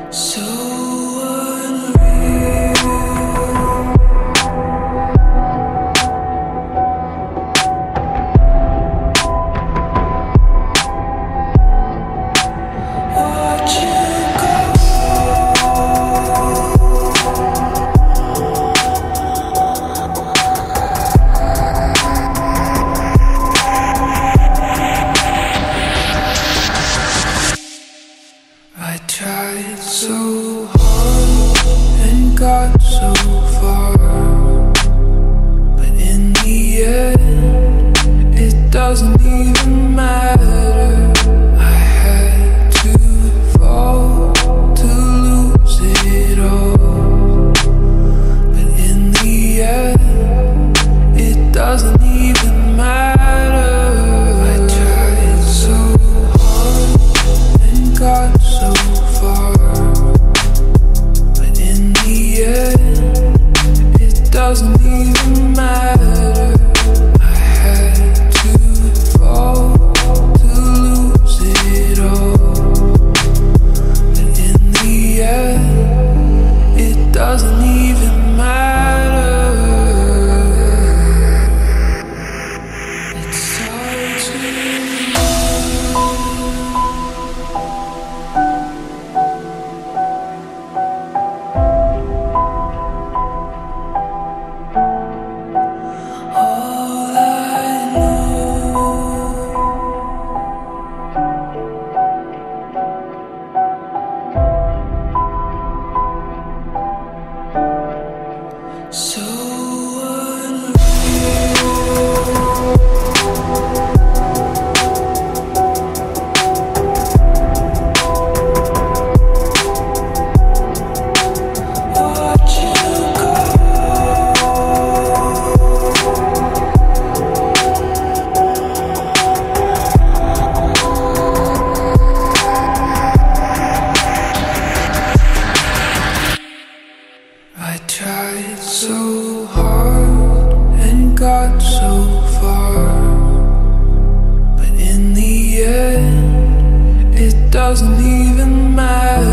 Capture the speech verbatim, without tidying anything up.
So unreal. Watch you go. I tried so hard and got so far, but in the end, it doesn't even matter. I had to fall to lose it all, but in the end, it doesn't even matter. I tried so hard and got so far, but in the end, it doesn't even matter. I had to fall to lose it all, but in the end, it doesn't even matter. It starts with all I know. So unreal. Watch you go. I tried so hard and got so far, but in the end, it doesn't even matter.